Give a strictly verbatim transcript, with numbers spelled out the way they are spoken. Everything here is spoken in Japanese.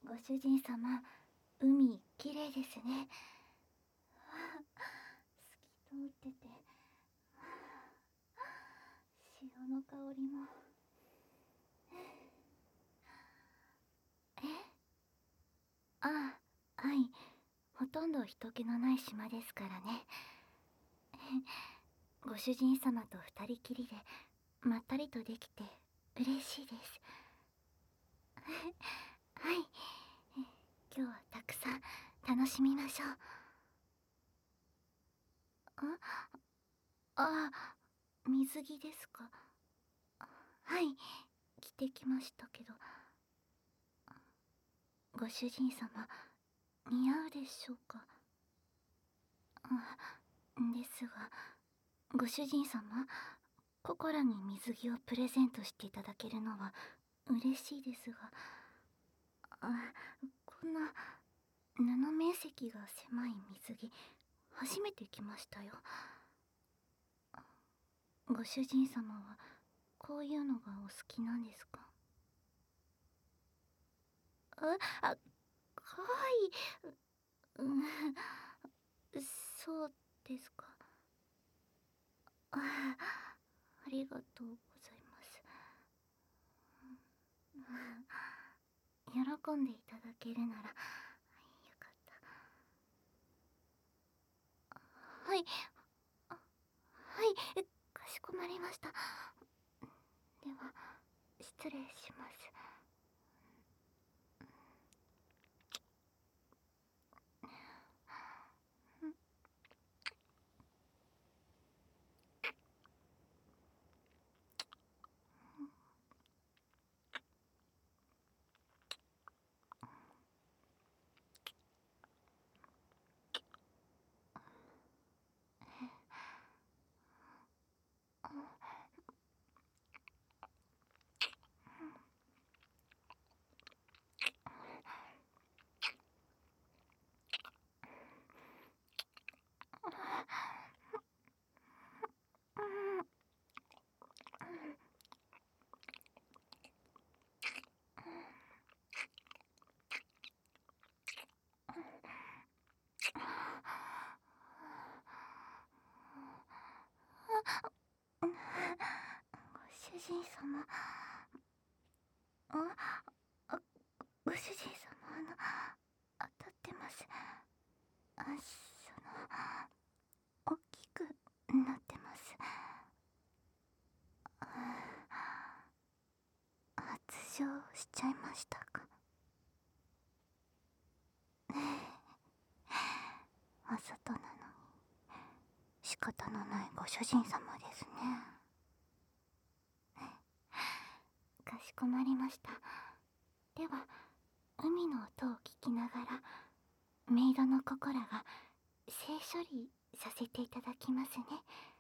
ご主人様、海きれいですね。透き通ってて、潮の香りも。えああ、はい。ほとんど人気のない島ですからね。ご主人様と二人きりでまったりとできて嬉しいです。はい。今日はたくさん楽しみましょう。ああ、水着ですか？はい、着てきましたけど。ご主人様、似合うでしょうか？あ、ですが、ご主人様、ココラに水着をプレゼントしていただけるのは嬉しいですが、あ、こんな布面積が狭い水着、初めて着ましたよ。ご主人様はこういうのがお好きなんですか？あ、あ、はい。うん、そうですか。あ、ありがとうございます。喜んでいただけるならよかった。はい、あ、はい、かしこまりました。では失礼します。ご主人様、あ、あ、ご主人様、あの、当たってます。あ、その、大きくなってます。発情しちゃいましたか？わざとなのに仕方のないご主人様ですね。かしこまりました。では海の音を聞きながらメイドのココラが性処理させていただきますね。